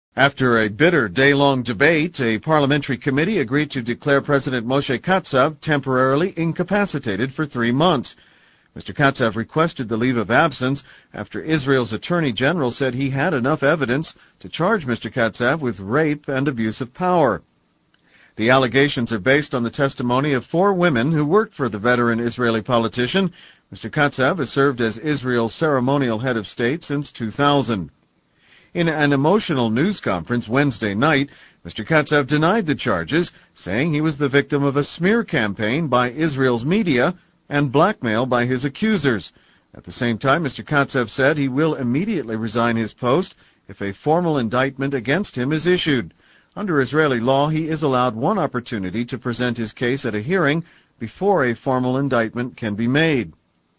After a bitter day-long debate, a parliamentary committee agreed to declare President Moshe Katsav temporarily incapacitated for 3 months. Mr. Katsav requested the leave of absence after Israel's Attorney General said he had enough evidence to charge Mr. Katsav with rape and abuse of power. The allegations are based on the testimony of 4 women who worked for the veteran Israeli politician. Mr. Katsav has served as Israel's ceremonial head of state since 2000. In an emotional news conference Wednesday night, Mr. Katsav denied the charges, saying he was the victim of a smear campaign by Israel's media and blackmail by his accusers. At the same time, Mr. Katsav said he will immediately resign his post if a formal indictment against him is issued. Under Israeli law, he is allowed one opportunity to present his case at a hearing before a formal indictment can be made.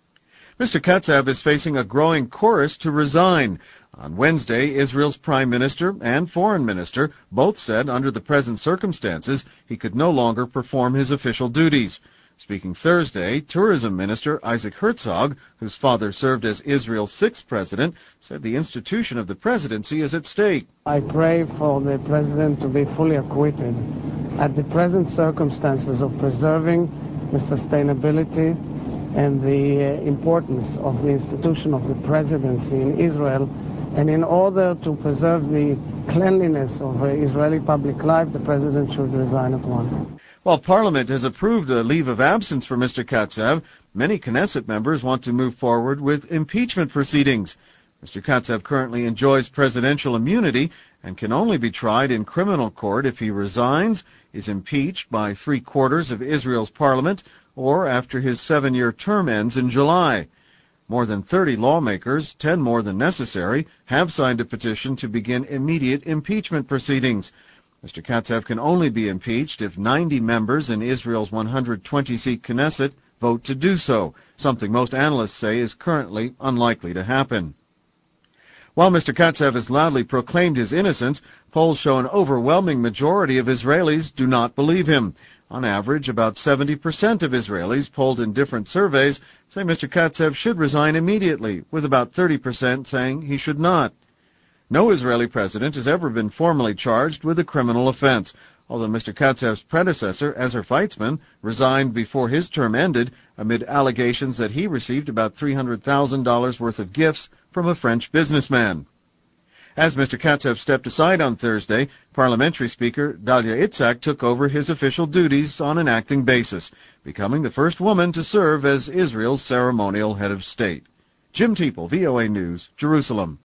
Mr. Katsav is facing a growing chorus to resign. On Wednesday, Israel's Prime Minister and Foreign Minister both said under the present circumstances he could no longer perform his official duties. Speaking Thursday, Tourism Minister Isaac Herzog, whose father served as Israel's 6th president, said the institution of the presidency is at stake. I pray for the president to be fully acquitted. At the present circumstances of preserving the sustainability and the importance of the institution of the presidency in Israel, and in order to preserve the cleanliness of Israeli public life, the president should resign at once. While Parliament has approved a leave of absence for Mr. Katsav, many Knesset members want to move forward with impeachment proceedings. Mr. Katsav currently enjoys presidential immunity and can only be tried in criminal court if he resigns, is impeached by 3/4 of Israel's parliament, or after his 7-year term ends in July. More than 30 lawmakers, 10 more than necessary, have signed a petition to begin immediate impeachment proceedings. Mr. Katsav can only be impeached if 90 members in Israel's 120-seat Knesset vote to do so, something most analysts say is currently unlikely to happen. While Mr. Katsav has loudly proclaimed his innocence, polls show an overwhelming majority of Israelis do not believe him. On average, about 70% of Israelis polled in different surveys say Mr. Katsav should resign immediately, with about 30% saying he should not. No Israeli president has ever been formally charged with a criminal offense, although Mr. Katsav's predecessor, Ezer Weitzman, resigned before his term ended amid allegations that he received about $300,000 worth of gifts from a French businessman. As Mr. Katsav stepped aside on Thursday, Parliamentary Speaker Dalia Itzhak took over his official duties on an acting basis, becoming the first woman to serve as Israel's ceremonial head of state. Jim Teeple, VOA News, Jerusalem.